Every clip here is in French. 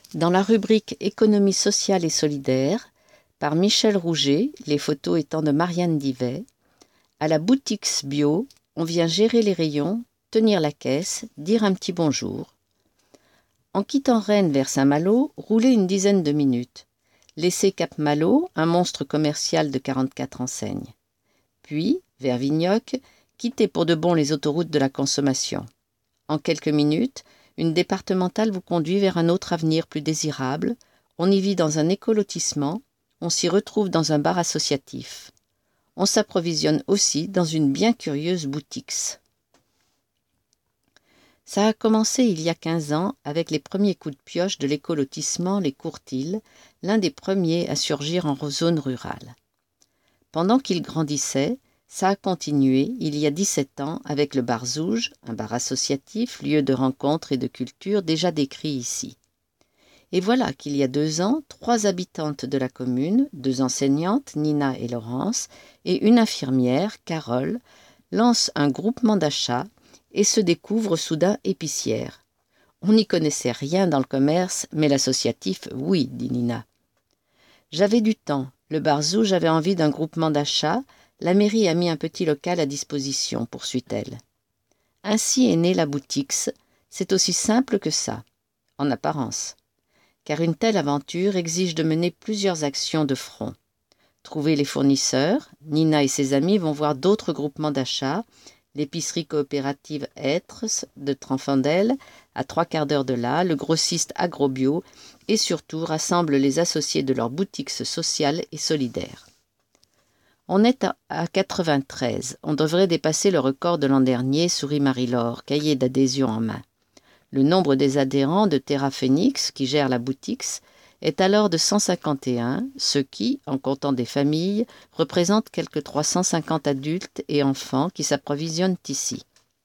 Dans la rubrique Économie sociale et solidaire, par Michel Rouget, les photos étant de Marianne Divet, à la boutique Bio, on vient gérer les rayons, tenir la caisse, dire un petit bonjour. En quittant Rennes vers Saint-Malo, roulez une dizaine de minutes. Laissez Cap-Malo, un monstre commercial de 44 enseignes. Puis, vers Vignoc, quittez pour de bon les autoroutes de la consommation. En quelques minutes, une départementale vous conduit vers un autre avenir plus désirable. On y vit dans un écolotissement, on s'y retrouve dans un bar associatif. On s'approvisionne aussi dans une bien curieuse boutique. Ça a commencé il y a 15 ans avec les premiers coups de pioche de l'écolotissement Les Courtils, l'un des premiers à surgir en zone rurale. Pendant qu'il grandissait, ça a continué il y a 17 ans avec le Bar Zouge, un bar associatif, lieu de rencontre et de culture déjà décrit ici. Et voilà qu'il y a 2 ans, 3 habitantes de la commune, 2 enseignantes, Nina et Laurence, et une infirmière, Carole, lancent un groupement d'achat et se découvrent soudain épicières. On n'y connaissait rien dans le commerce, mais l'associatif, oui, dit Nina. J'avais du temps. Le Bar Zouge avait envie d'un groupement d'achat. La mairie a mis un petit local à disposition, poursuit-elle. Ainsi est née la Boutix. C'est aussi simple que ça, en apparence. Car une telle aventure exige de mener plusieurs actions de front. Trouver les fournisseurs. Nina et ses amis vont voir d'autres groupements d'achat. L'épicerie coopérative Être de Tranfandel, à 3/4 d'heure de là, le grossiste Agrobio, et surtout rassemble les associés de leur boutique sociale et solidaire. On est à 93, on devrait dépasser le record de l'an dernier, sourit Marie-Laure, cahier d'adhésion en main. Le nombre des adhérents de Terra Phoenix, qui gère la boutique, est alors de 151, ce qui, en comptant des familles, représente quelques 350 adultes et enfants qui s'approvisionnent ici.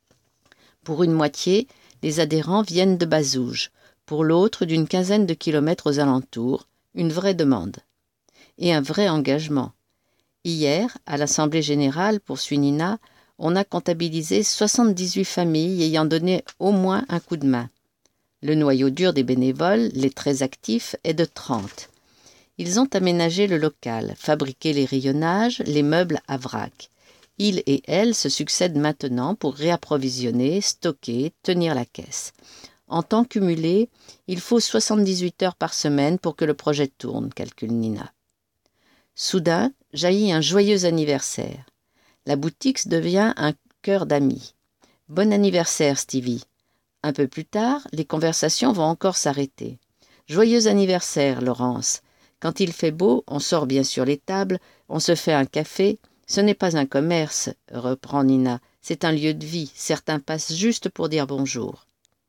Pour une moitié, les adhérents viennent de Bazouge, pour l'autre d'une quinzaine de kilomètres aux alentours, une vraie demande. Et un vrai engagement. Hier, à l'Assemblée générale, poursuit Nina, on a comptabilisé 78 familles ayant donné au moins un coup de main. Le noyau dur des bénévoles, les très actifs, est de 30. Ils ont aménagé le local, fabriqué les rayonnages, les meubles à vrac. Ils et elles se succèdent maintenant pour réapprovisionner, stocker, tenir la caisse. En temps cumulé, il faut 78 heures par semaine pour que le projet tourne, calcule Nina. Soudain, jaillit un joyeux anniversaire. La boutique devient un cœur d'amis. « Bon anniversaire, Stevie !» Un peu plus tard, les conversations vont encore s'arrêter. « Joyeux anniversaire, Laurence !» Quand il fait beau, on sort bien sûr les tables, on se fait un café. Ce n'est pas un commerce, reprend Nina, c'est un lieu de vie. Certains passent juste pour dire bonjour.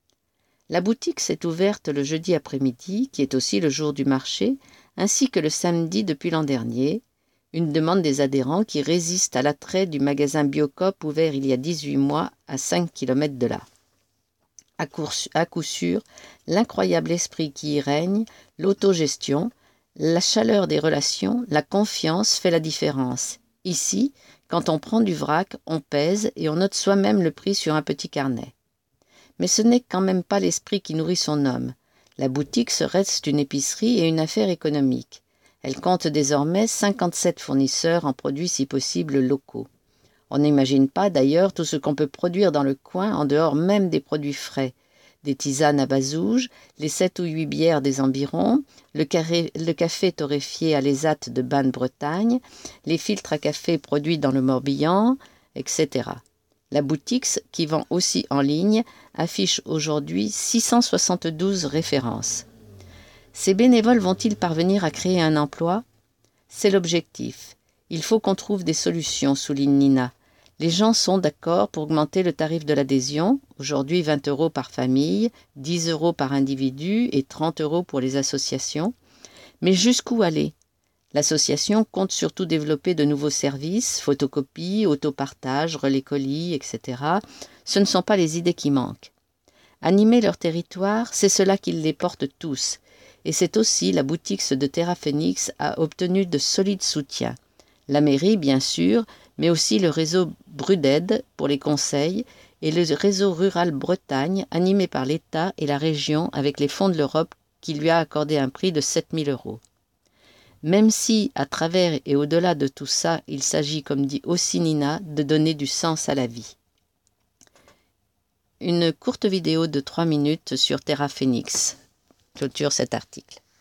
La boutique s'est ouverte le jeudi après-midi, qui est aussi le jour du marché, ainsi que le samedi depuis l'an dernier. Une demande des adhérents qui résiste à l'attrait du magasin Biocoop ouvert il y a 18 mois à 5 km de là. À coup sûr, l'incroyable esprit qui y règne, l'autogestion, la chaleur des relations, la confiance fait la différence. Ici, quand on prend du vrac, on pèse et on note soi-même le prix sur un petit carnet. Mais ce n'est quand même pas l'esprit qui nourrit son homme. La boutique reste une épicerie et une affaire économique. Elle compte désormais 57 fournisseurs en produits si possible locaux. On n'imagine pas d'ailleurs tout ce qu'on peut produire dans le coin en dehors même des produits frais. Des tisanes à Bazouge, les 7 ou 8 bières des environs, le café torréfié à l'Esat de Bain-de-Bretagne, les filtres à café produits dans le Morbihan, etc. La boutique, qui vend aussi en ligne, affiche aujourd'hui 672 références. Ces bénévoles vont-ils parvenir à créer un emploi ? C'est l'objectif. Il faut qu'on trouve des solutions, souligne Nina. Les gens sont d'accord pour augmenter le tarif de l'adhésion, aujourd'hui 20 € par famille, 10 € par individu et 30 € pour les associations. Mais jusqu'où aller ? L'association compte surtout développer de nouveaux services, photocopie, autopartage, relais colis, etc. Ce ne sont pas les idées qui manquent. Animer leur territoire, c'est cela qui les porte tous. Et c'est aussi la boutique de Terra Phoenix a obtenu de solides soutiens. La mairie, bien sûr, mais aussi le réseau Bruded pour les conseils et le réseau rural Bretagne animé par l'État et la région avec les fonds de l'Europe qui lui a accordé un prix de 7 000 €. Même si, à travers et au-delà de tout ça, il s'agit, comme dit aussi Nina, de donner du sens à la vie. Une courte vidéo de 3 minutes sur Terra Phoenix clôture cet article.